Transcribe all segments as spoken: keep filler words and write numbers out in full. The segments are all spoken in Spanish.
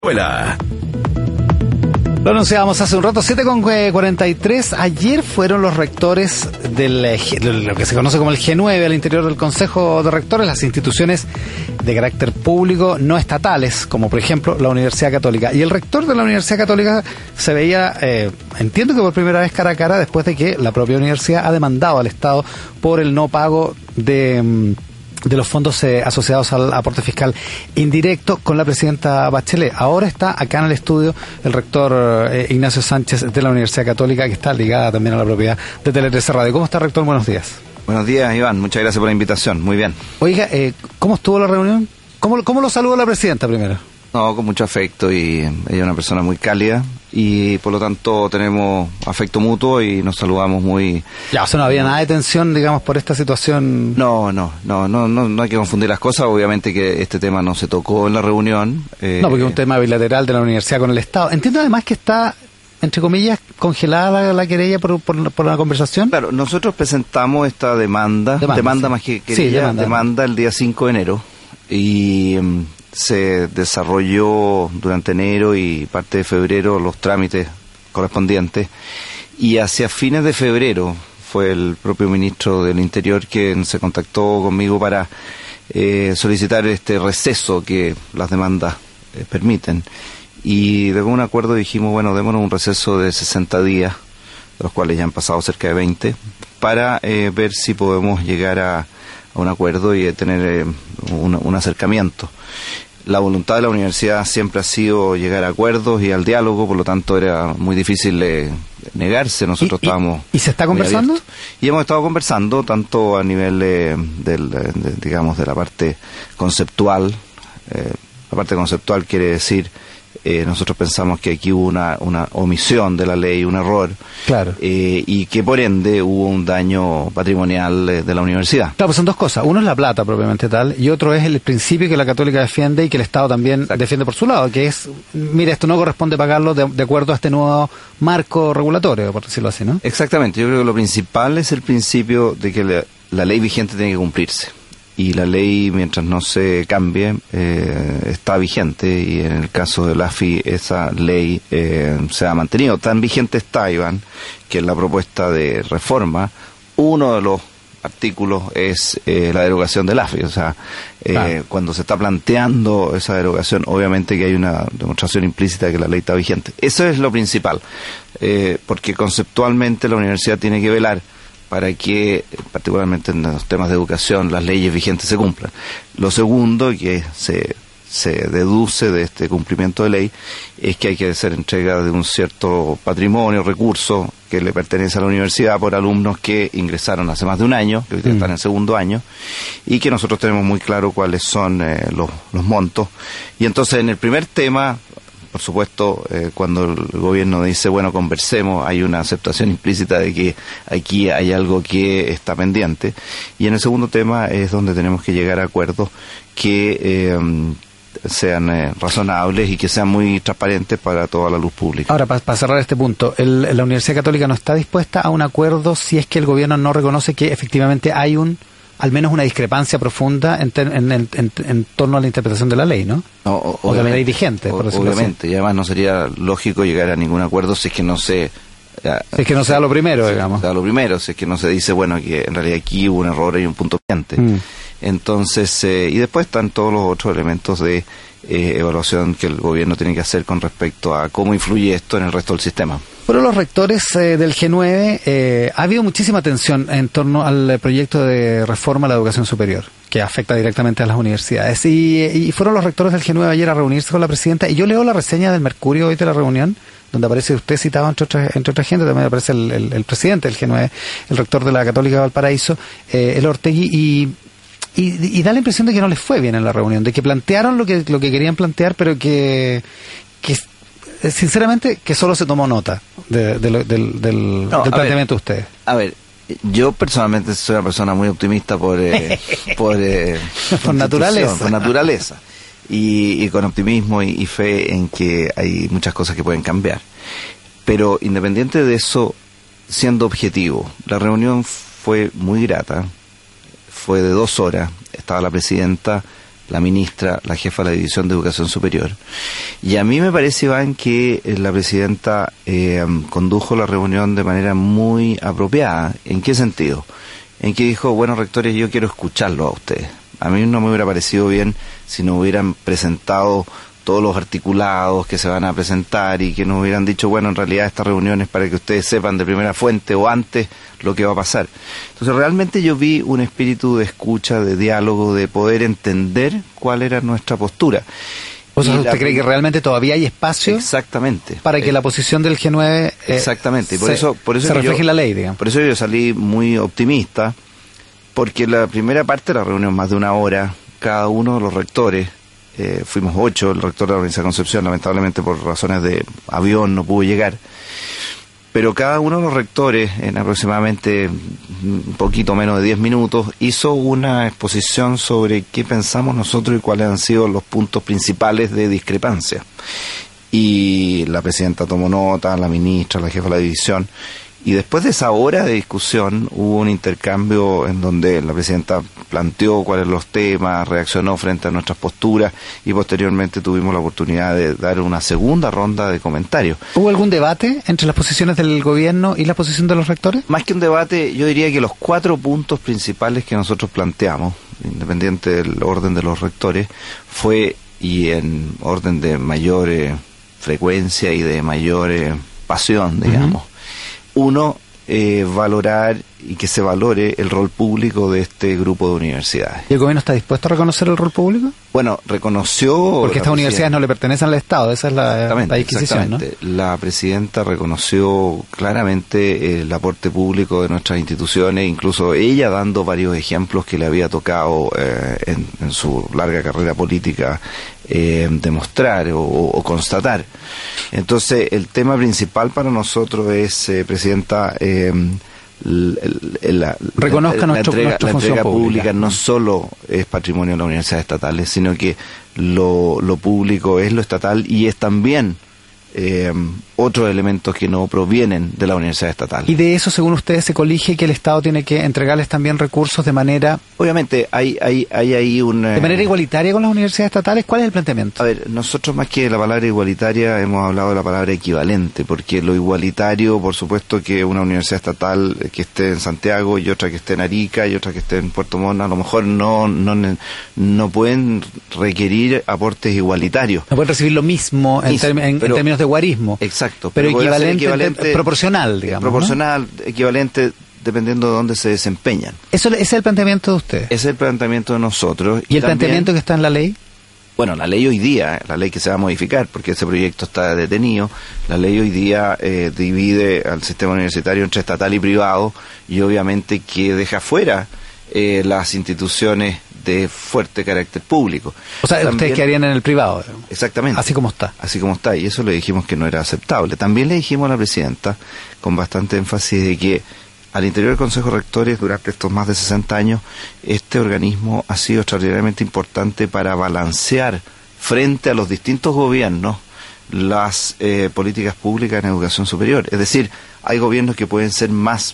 Hola. Lo anunciábamos hace un rato, siete con cuarenta y tres. Ayer fueron los rectores del lo que se conoce como el G nueve al interior del Consejo de Rectores, las instituciones de carácter público no estatales, como por ejemplo la Universidad Católica. Y el rector de la Universidad Católica se veía, eh, entiendo que por primera vez cara a cara, después de que la propia universidad ha demandado al Estado por el no pago de... de los fondos eh, asociados al aporte fiscal indirecto con la presidenta Bachelet. Ahora está acá en el estudio el rector eh, Ignacio Sánchez de la Universidad Católica, que está ligada también a la propiedad de Tele trece Radio. ¿Cómo está, rector? Buenos días. Buenos días, Iván. Muchas gracias por la invitación. Muy bien. Oiga, eh, ¿cómo estuvo la reunión? ¿Cómo, cómo lo saludó la presidenta primero? No, con mucho afecto, y ella es una persona muy cálida y por lo tanto tenemos afecto mutuo y nos saludamos muy... Ya, o sea, no había nada de tensión, digamos, por esta situación. No, no, no, no, no, no hay que confundir las cosas. Obviamente que este tema no se tocó en la reunión. Eh... No, porque es un tema bilateral de la universidad con el Estado. Entiendo además que está, entre comillas, congelada la, la querella por, por, por la conversación. Claro, nosotros presentamos esta demanda, demanda, demanda sí. más que querella, sí, demanda, demanda el día cinco de enero y... Um, se desarrolló durante enero y parte de febrero los trámites correspondientes, y hacia fines de febrero fue el propio ministro del Interior quien se contactó conmigo para eh, solicitar este receso que las demandas eh, permiten, y de un acuerdo dijimos, bueno, démonos un receso de sesenta días, de los cuales ya han pasado cerca de veinte, para eh, ver si podemos llegar a, a un acuerdo y tener eh, un, un acercamiento. La voluntad de la universidad siempre ha sido llegar a acuerdos y al diálogo, por lo tanto era muy difícil eh, negarse. Nosotros ¿Y, estábamos... ¿Y, ¿Y se está conversando? Y hemos estado conversando tanto a nivel eh, del, de, digamos, de la parte conceptual. Eh, la parte conceptual quiere decir... Eh, nosotros pensamos que aquí hubo una, una omisión de la ley, un error, claro, eh, y que por ende hubo un daño patrimonial eh, de la universidad. Claro, pues son dos cosas. Uno es la plata propiamente tal, y otro es el principio que la Católica defiende y que el Estado también Exacto. defiende por su lado, que es, mire, esto no corresponde pagarlo de, de acuerdo a este nuevo marco regulatorio, por decirlo así, ¿no? Exactamente. Yo creo que lo principal es el principio de que la, la ley vigente tiene que cumplirse. Y la ley, mientras no se cambie, eh, está vigente, y en el caso de la A F I esa ley eh, se ha mantenido. Tan vigente está, Iván, que en la propuesta de reforma, uno de los artículos es eh, la derogación de la A F I. O sea, eh, claro. cuando se está planteando esa derogación, obviamente que hay una demostración implícita de que la ley está vigente. Eso es lo principal, eh, porque conceptualmente la universidad tiene que velar para que, particularmente en los temas de educación, las leyes vigentes se cumplan. Lo segundo, que se, se deduce de este cumplimiento de ley, es que hay que hacer entrega de un cierto patrimonio, recurso, que le pertenece a la universidad por alumnos que ingresaron hace más de un año, que hoy mm. están en segundo año, y que nosotros tenemos muy claro cuáles son eh, los, los montos. Y entonces, en el primer tema... Por supuesto, eh, cuando el gobierno dice, bueno, conversemos, hay una aceptación implícita de que aquí hay algo que está pendiente. Y en el segundo tema es donde tenemos que llegar a acuerdos que eh, sean eh, razonables y que sean muy transparentes para toda la luz pública. Ahora, para pa cerrar este punto, el, la Universidad Católica no está dispuesta a un acuerdo si es que el gobierno no reconoce que efectivamente hay un... al menos una discrepancia profunda en, ter, en, en, en, en torno a la interpretación de la ley, ¿no? no o, o de la ley vigente, por decirlo así. Obviamente, y además no sería lógico llegar a ningún acuerdo si es que no se... Ya, si es que no se da lo primero, si digamos. Se da lo primero, si es que no se dice, bueno, que en realidad aquí hubo un error y un punto pendiente. Mm. Entonces, eh, y después están todos los otros elementos de eh, evaluación que el gobierno tiene que hacer con respecto a cómo influye esto en el resto del sistema. Pero los rectores eh, del G nueve, eh, ha habido muchísima tensión en torno al proyecto de reforma a la educación superior, que afecta directamente a las universidades. Y, y fueron los rectores del G nueve ayer a reunirse con la presidenta, y yo leo la reseña del Mercurio hoy de la reunión, donde aparece usted citado entre otra, entre otra gente, también aparece el, el, el presidente del G nueve, el rector de la Católica de Valparaíso, eh, el Ortegui, y... Y, y da la impresión de que no les fue bien en la reunión, de que plantearon lo que lo que querían plantear, pero que, que sinceramente, que solo se tomó nota de, de lo, del, del, no, del planteamiento ver, de ustedes. A ver, yo personalmente soy una persona muy optimista por eh, por, eh, por naturaleza. Por naturaleza. Y, y con optimismo y, y fe en que hay muchas cosas que pueden cambiar. Pero independiente de eso, siendo objetivo, la reunión fue muy grata. Fue de dos horas, estaba la presidenta la ministra, la jefa de la División de Educación Superior. Y a mí me parece, Iván, que la presidenta eh, condujo la reunión de manera muy apropiada. ¿En qué sentido? En que dijo, bueno, rectores, yo quiero escucharlo a ustedes. A mí no me hubiera parecido bien si no hubieran presentado todos los articulados que se van a presentar y que nos hubieran dicho, bueno, en realidad esta reunión es para que ustedes sepan de primera fuente o antes lo que va a pasar. Entonces realmente yo vi un espíritu de escucha, de diálogo, de poder entender cuál era nuestra postura. O sea, ¿usted la... cree que realmente todavía hay espacio? Exactamente. Para que eh, la posición del G nueve eh, exactamente. Y por se, eso, por eso se refleje yo, en la ley, digamos. Por eso yo salí muy optimista, porque la primera parte de la reunión, más de una hora, cada uno de los rectores, eh, fuimos ocho, el rector de la Universidad de Concepción, lamentablemente por razones de avión no pudo llegar, pero cada uno de los rectores, en aproximadamente un poquito menos de diez minutos, hizo una exposición sobre qué pensamos nosotros y cuáles han sido los puntos principales de discrepancia. Y la presidenta tomó nota, la ministra, la jefa de la división, y después de esa hora de discusión hubo un intercambio en donde la presidenta planteó cuáles los temas, reaccionó frente a nuestras posturas y posteriormente tuvimos la oportunidad de dar una segunda ronda de comentarios. ¿Hubo algún debate entre las posiciones del gobierno y la posición de los rectores? Más que un debate, yo diría que los cuatro puntos principales que nosotros planteamos, independiente del orden de los rectores, fue, y en orden de mayor eh, frecuencia y de mayor eh, pasión, digamos, uh-huh. Uno, eh, valorar y que se valore el rol público de este grupo de universidades. ¿Y el gobierno está dispuesto a reconocer el rol público? Bueno, reconoció... Porque estas universidades no le pertenecen al Estado, esa es la, la disquisición, ¿no? La presidenta reconoció claramente el aporte público de nuestras instituciones, incluso ella dando varios ejemplos que le había tocado eh, en, en su larga carrera política eh, demostrar o, o constatar. Entonces, el tema principal para nosotros es, eh, presidenta... Eh, La, reconozca la, nuestro, la entrega, nuestra la función entrega pública, pública no solo es patrimonio de las universidades estatales, sino que lo, lo público es lo estatal y es también eh, otros elementos que no provienen de la universidad estatal. Y de eso, según ustedes, se colige que el Estado tiene que entregarles también recursos de manera... Obviamente, hay hay hay ahí un... ¿De manera igualitaria con las universidades estatales? ¿Cuál es el planteamiento? A ver, nosotros más que la palabra igualitaria hemos hablado de la palabra equivalente, porque lo igualitario, por supuesto que una universidad estatal que esté en Santiago y otra que esté en Arica y otra que esté en Puerto Montt, a lo mejor no no no pueden requerir aportes igualitarios. No pueden recibir lo mismo en, term en, pero, en términos de guarismo. Exacto. Pero, pero equivalente, equivalente de, proporcional, digamos. Proporcional, ¿no? Equivalente, dependiendo de dónde se desempeñan. Eso, ese es el planteamiento de ustedes. Ese es el planteamiento de nosotros. ¿Y, y el también, planteamiento que está en la ley? Bueno, la ley hoy día, la ley que se va a modificar, porque ese proyecto está detenido, la ley hoy día eh, divide al sistema universitario entre estatal y privado, y obviamente que deja fuera eh, las instituciones de fuerte carácter público. O sea, también, ustedes quedarían en el privado. Exactamente. Así como está. Así como está, y eso le dijimos que no era aceptable. También le dijimos a la presidenta, con bastante énfasis, de que al interior del Consejo de Rectores, durante estos más de sesenta años, este organismo ha sido extraordinariamente importante para balancear frente a los distintos gobiernos las eh, políticas públicas en educación superior. Es decir, hay gobiernos que pueden ser más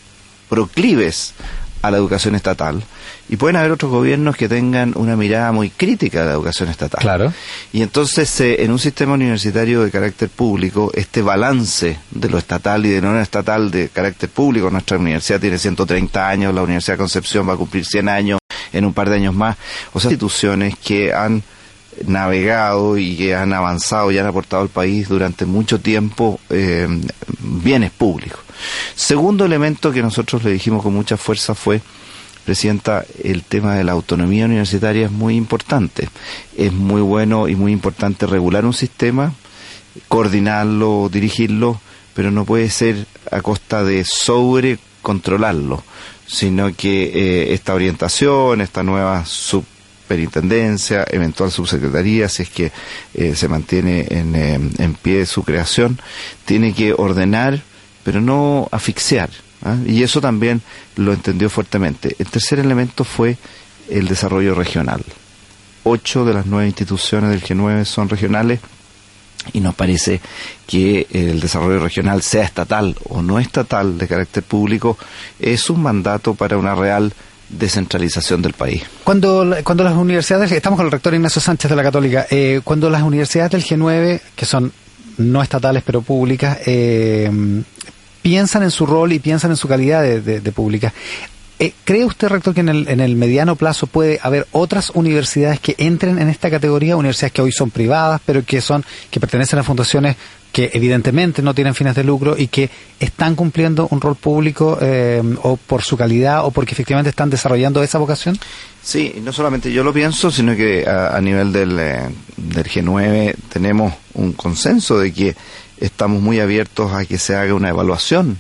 proclives a la educación estatal y pueden haber otros gobiernos que tengan una mirada muy crítica a la educación estatal. Claro. Y entonces eh, en un sistema universitario de carácter público, este balance de lo estatal y de lo no estatal de carácter público, nuestra universidad tiene ciento treinta años, la Universidad de Concepción va a cumplir cien años en un par de años más, o sea, instituciones que han navegado y que han avanzado y han aportado al país durante mucho tiempo eh, bienes públicos. Segundo elemento que nosotros le dijimos con mucha fuerza fue, presidenta, el tema de la autonomía universitaria es muy importante. Es muy bueno y muy importante regular un sistema, coordinarlo, dirigirlo, pero no puede ser a costa de sobrecontrolarlo, sino que eh, esta orientación, esta nueva sub superintendencia, eventual subsecretaría, si es que eh, se mantiene en, eh, en pie su creación, tiene que ordenar, pero no asfixiar, ¿eh? Y eso también lo entendió fuertemente. El tercer elemento fue el desarrollo regional. Ocho de las nueve instituciones del G nueve son regionales y nos parece que el desarrollo regional, sea estatal o no estatal, de carácter público, es un mandato para una real descentralización del país. Cuando, cuando las universidades, estamos con el rector Ignacio Sánchez de la Católica, eh, cuando las universidades del G nueve, que son no estatales pero públicas, eh, piensan en su rol y piensan en su calidad de, de, de públicas, Eh, ¿cree usted, rector, que en el, en el mediano plazo puede haber otras universidades que entren en esta categoría, universidades que hoy son privadas, pero que son que pertenecen a fundaciones que evidentemente no tienen fines de lucro y que están cumpliendo un rol público eh, o por su calidad o porque efectivamente están desarrollando esa vocación? Sí, no solamente yo lo pienso, sino que a, a nivel del, eh, del G nueve tenemos un consenso de que estamos muy abiertos a que se haga una evaluación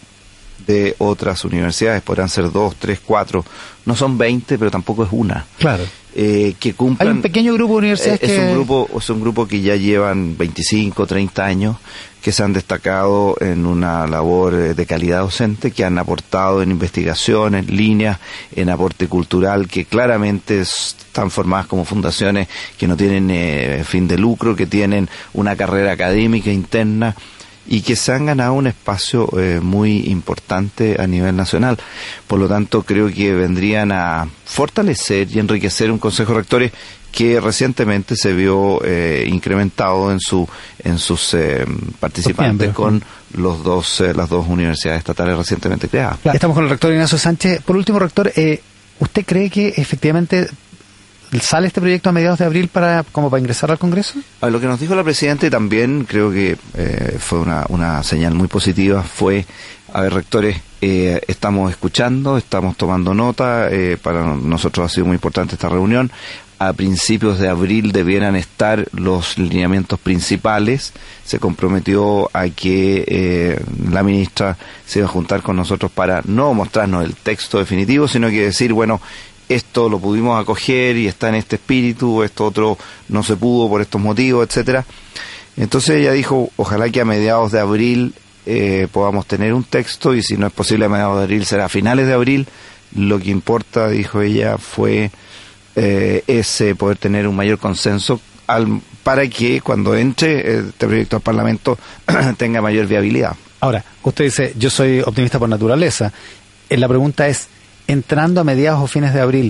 de otras universidades. Podrán ser dos, tres, cuatro, no son veinte, pero tampoco es una. Claro. Eh, que cumplan, hay un pequeño grupo de universidades eh, que... Es un grupo, es un grupo que ya llevan veinticinco, treinta años, que se han destacado en una labor de calidad docente, que han aportado en investigación, en líneas, en aporte cultural, que claramente están formadas como fundaciones que no tienen eh, fin de lucro, que tienen una carrera académica interna, y que se han ganado un espacio eh, muy importante a nivel nacional. Por lo tanto, creo que vendrían a fortalecer y enriquecer un Consejo de Rectores que recientemente se vio eh, incrementado en su en sus eh, participantes con los dos eh, las dos universidades estatales recientemente creadas. Estamos con el rector Ignacio Sánchez. Por último, rector, eh, ¿usted cree que efectivamente sale este proyecto a mediados de abril para como para ingresar al Congreso? A lo que nos dijo la Presidenta, y también creo que eh, fue una, una señal muy positiva, fue, a ver, rectores, eh, estamos escuchando, estamos tomando nota, eh, para nosotros ha sido muy importante esta reunión. A principios de abril debieran estar los lineamientos principales. Se comprometió a que eh, la ministra se iba a juntar con nosotros para no mostrarnos el texto definitivo, sino que decir, bueno, esto lo pudimos acoger y está en este espíritu, esto otro no se pudo por estos motivos, etcétera. Entonces ella dijo, ojalá que a mediados de abril eh, podamos tener un texto, y si no es posible a mediados de abril será a finales de abril. Lo que importa, dijo ella, fue eh, ese poder tener un mayor consenso al, para que cuando entre este proyecto al Parlamento tenga mayor viabilidad. Ahora, usted dice, yo soy optimista por naturaleza. Eh, la pregunta es, entrando a mediados o fines de abril,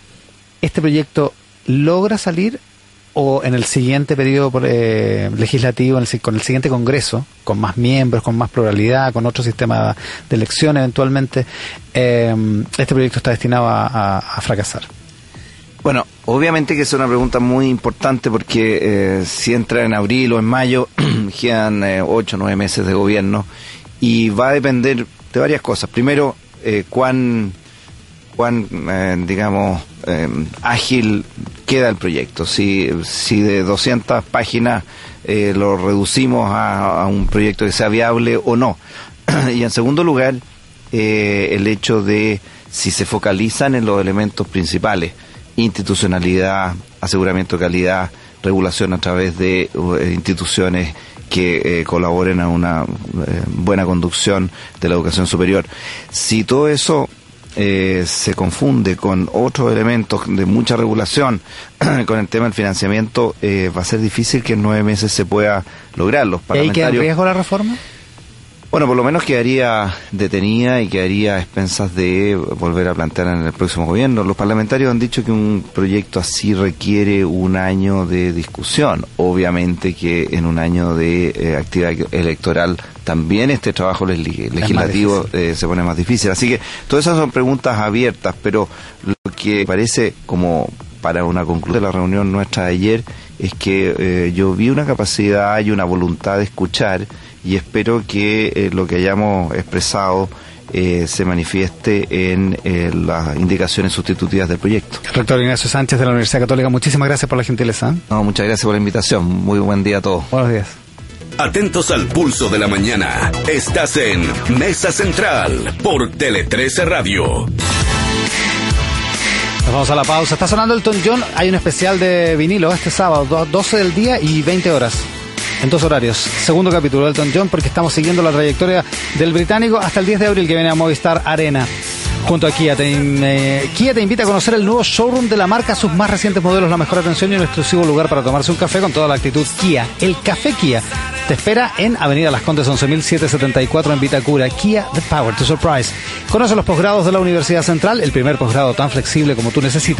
¿este proyecto logra salir o en el siguiente periodo eh, legislativo, en el, con el siguiente Congreso, con más miembros, con más pluralidad, con otro sistema de elección eventualmente, eh, este proyecto está destinado a, a, a fracasar? Bueno, obviamente que es una pregunta muy importante porque eh, si entra en abril o en mayo, quedan eh, ocho o nueve meses de gobierno y va a depender de varias cosas. Primero, eh, cuán... cuán, eh, digamos, eh, ágil queda el proyecto. Si, si de doscientas páginas eh, lo reducimos a, a un proyecto que sea viable o no. Y en segundo lugar, eh, el hecho de si se focalizan en los elementos principales, institucionalidad, aseguramiento de calidad, regulación a través de uh, instituciones que eh, colaboren a una eh, buena conducción de la educación superior. Si todo eso Eh, se confunde con otros elementos de mucha regulación, con el tema del financiamiento, eh, va a ser difícil que en nueve meses se pueda lograr. Los parlamentarios... ¿Y ahí queda en riesgo la reforma? Bueno, por lo menos quedaría detenida y quedaría a expensas de volver a plantear en el próximo gobierno. Los parlamentarios han dicho que un proyecto así requiere un año de discusión. Obviamente que en un año de eh, actividad electoral también este trabajo legislativo eh, se pone más difícil. Así que todas esas son preguntas abiertas, pero lo que parece como para una conclusión de la reunión nuestra de ayer es que eh, yo vi una capacidad y una voluntad de escuchar, y espero que eh, lo que hayamos expresado eh, se manifieste en eh, las indicaciones sustitutivas del proyecto. Rector Ignacio Sánchez de la Universidad Católica, muchísimas gracias por la gentileza. No, muchas gracias por la invitación. Muy buen día a todos. Buenos días. Atentos al pulso de la mañana. Estás en Mesa Central por Tele trece Radio. Nos vamos a la pausa. Está sonando Elton John. Hay un especial de vinilo este sábado, doce del día y veinte horas. En dos horarios. Segundo capítulo de Elton John, porque estamos siguiendo la trayectoria del británico hasta el diez de abril, que viene a Movistar Arena. Junto a Kia te, eh, Kia te invita a conocer el nuevo showroom de la marca, sus más recientes modelos, la mejor atención y un exclusivo lugar para tomarse un café con toda la actitud Kia. El Café Kia te espera en Avenida Las Condes once mil setecientos setenta y cuatro en Vitacura. Kia, the power to surprise. Conoce los posgrados de la Universidad Central, el primer posgrado tan flexible como tú necesitas.